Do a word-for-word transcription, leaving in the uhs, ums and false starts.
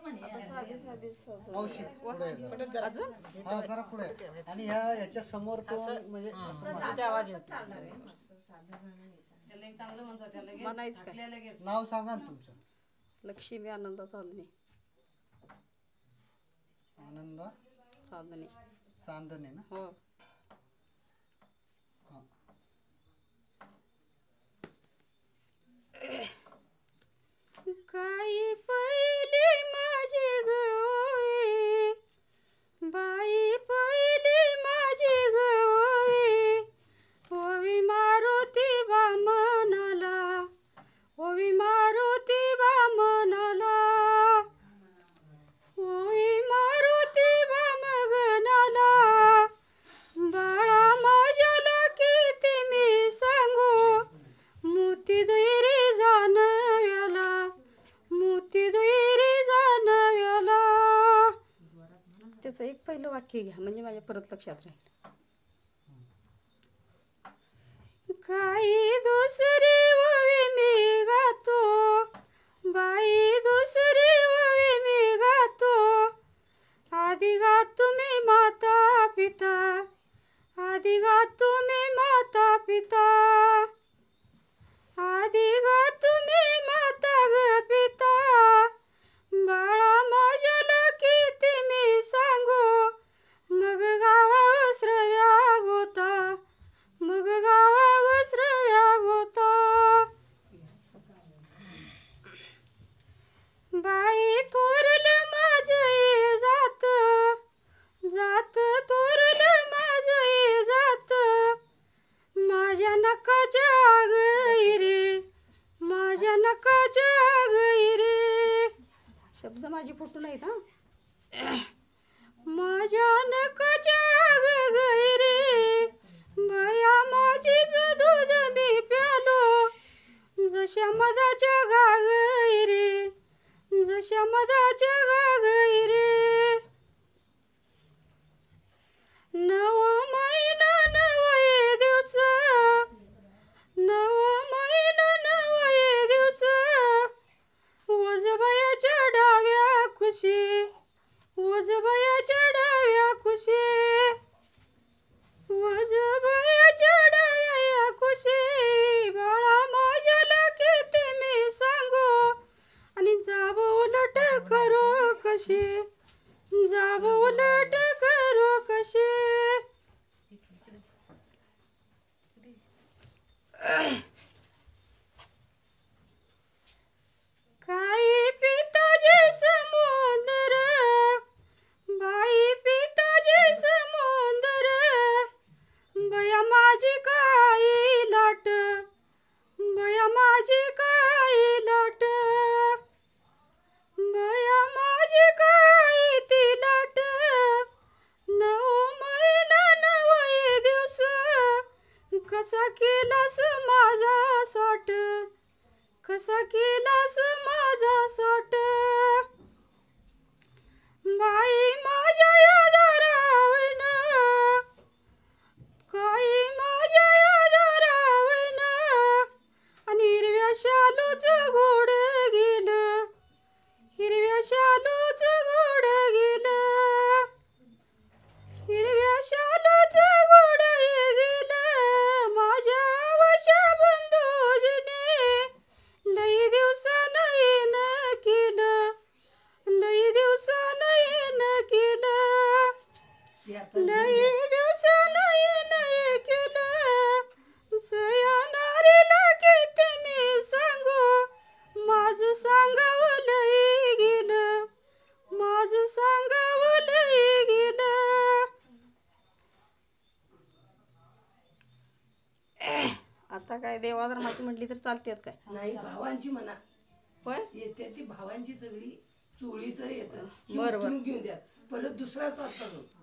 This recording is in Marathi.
मावशी पुढे जरा. अजून हा जरा पुढे आणि ह्या याच्या समोर तो म्हणजे असं आवाज येतो. म्हणायचं काय? नाव सांगा ना तुमचं. लक्ष्मी आनंद चांदणे. आनंदा चांदणे. चांदणे ना. हो. हा. काही पहिली माझी गवळी, बाई पहिली माझी गवळी, ओवी मारुती बामणाला, ओवी मारुती बामणाला, ओवी मारुती बामगणाला, बाळा माझ्याला किती मी सांगू, मोती दुहेरी जानव्याला, मोती दुहेरी जानव्याला. त्याचं एक पहिलं वाक्य घ्या म्हणजे माझ्या परत लक्षात राहील. काही दुसरी ओवी मी गातो, बाई दुसरी ओवी मी गातो, आधी गातो मी माता पिता, आधी गातो मी माता पिता, आधी गातो मी माता ग पिता, बाळा माझ्याला किती मी सांगू, मग गावा वस्रव्या गोता, मग गावा वस्रव्या गोता. बाई थोरलं माझं जात, जात थोरलं माझं जात, माझ्या नकाच्या गैरे, माझ्या नकाच्या गैरे. शब्द माझे फुटू नाहीत हा. माझ्या नकाच्या गैरे, बया माझीच दूध मी प्यालो, जशा मधाच्या गागैरे, जशा मधाच्या गागैरे. नव महिना नवये दिवस, नव महिना नवये दिवस, वजबयाच्या डाव्या कुशी, वजबयाच्या डाव्या कुशी, वजबयाच्या डाव्या कुशी, बाळा माझ्याला किती मी सांगू, आणि जाब उलट करू कशी, जाब उलट करू कशी. काही पिताजे समुंदर, बाई पिताजे समुंदर, बया माझी काही लाट, बया माझी काही लाट, बया माझी काही ती लाट. नऊ महिना नवये दिवस, कसा केलास माझा साठ, कसा केलास माझा साठ, बाई माझ्या या दारावैन, काही माझ्या या दारावैन, आणि हिरव्या शालूच घोड गेलं, हिरव्या शालूच घोड गेलं, हिरव्या शालूच घोड गेलं, माझ्या वशा बंधूजीने लई दिवसानं येणं केलं, लई दिवसानं येणं केलं, लई दिवसानं येणं केलं. सयानारीला किती मी सांगू, माझं सांगावं लई गेलं, माझं सांगावं लई गेलं. आता काय देवाधर्माची म्हटली तर चालतेत काय? नाही भावांची म्हणा. होय येते ती भावांची सगळी चोळीचं याचं बरं, बरं. घेऊन द्या, परत दुसरा साथ करून